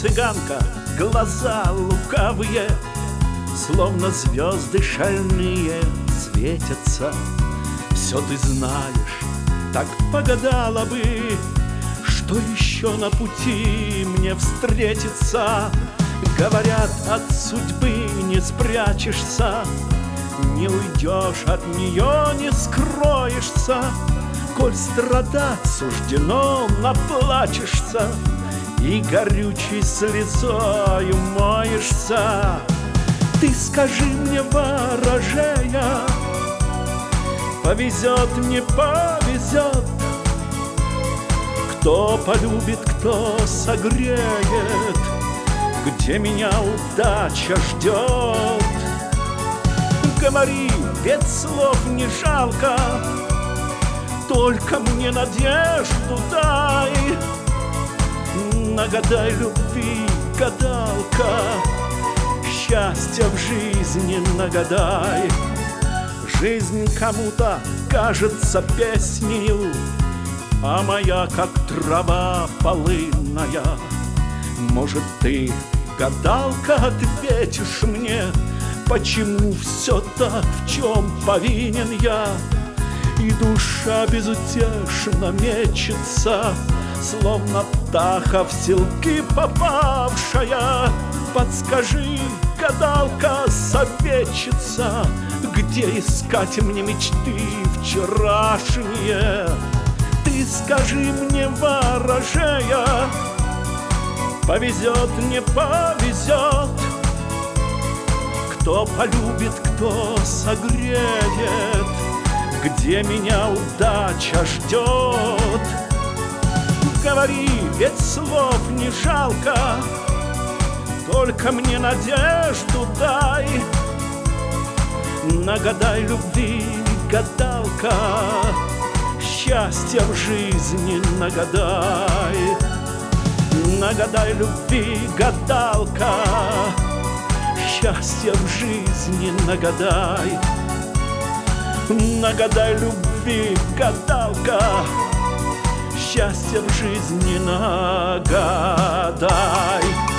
цыганка, глаза лукавые, словно звезды шальные светятся. Все ты знаешь, так погадала бы, что еще на пути мне встретится. Говорят, от судьбы не спрячешься, не уйдешь от нее, не скроешься. Коль страдать суждено, наплачешься и горючей слезою моешься. Ты скажи мне, ворожея, повезет, не повезет, кто полюбит, кто согреет, где меня удача ждет. Говори, ведь слов не жалко, только мне надежду дай. Нагадай любви, гадалка, счастье в жизни нагадай. Жизнь кому-то кажется песнею, а моя, как трава полынная. Может, ты, гадалка, ответишь мне, почему все так, в чем повинен я? И душа безутешно мечется, словно птаха в селки попавшая. Подскажи, гадалка, советчица, где искать мне мечты вчерашние? Ты скажи мне, ворожея, повезет, не повезет, кто полюбит, кто согреет, где меня удача ждет. Говори, ведь слов не жалко, только мне надежду дай. Нагадай любви, гадалка, счастье в жизни нагадай. Нагадай любви, гадалка, счастье в жизни нагадай. Нагадай любви, гадалка, счастье в жизни нагадай.